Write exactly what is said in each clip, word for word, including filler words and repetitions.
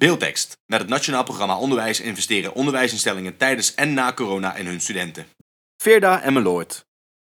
Beeldtekst. Met het Nationaal Programma Onderwijs investeren onderwijsinstellingen tijdens en na corona in hun studenten. Veerda en Meloord.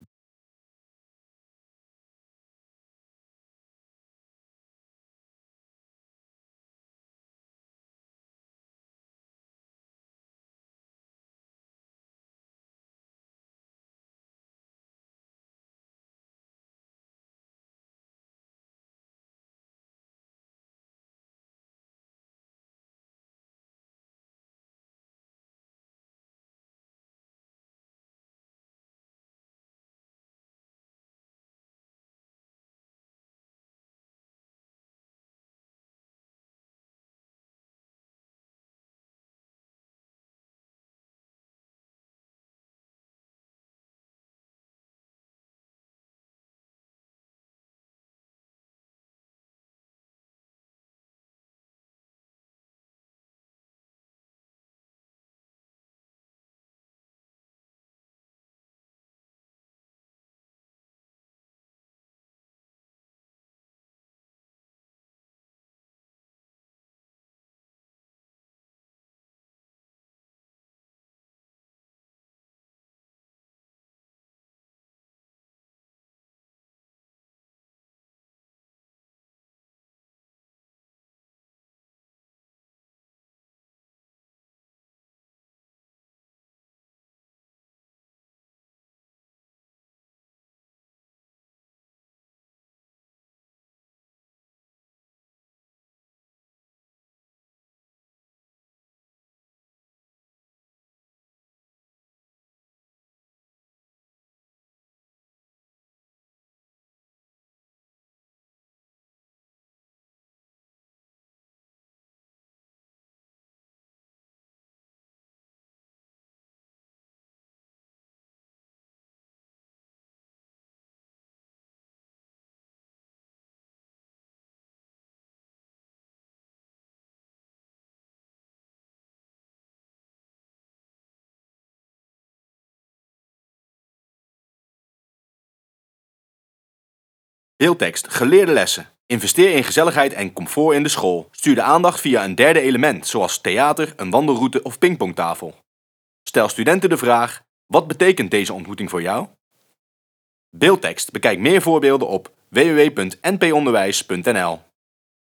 Beeldtekst. Geleerde lessen. Investeer in gezelligheid en comfort in de school. Stuur de aandacht via een derde element, zoals theater, een wandelroute of pingpongtafel. Stel studenten de vraag: wat betekent deze ontmoeting voor jou? Beeldtekst. Bekijk meer voorbeelden op w w w punt n p onderwijs punt n l.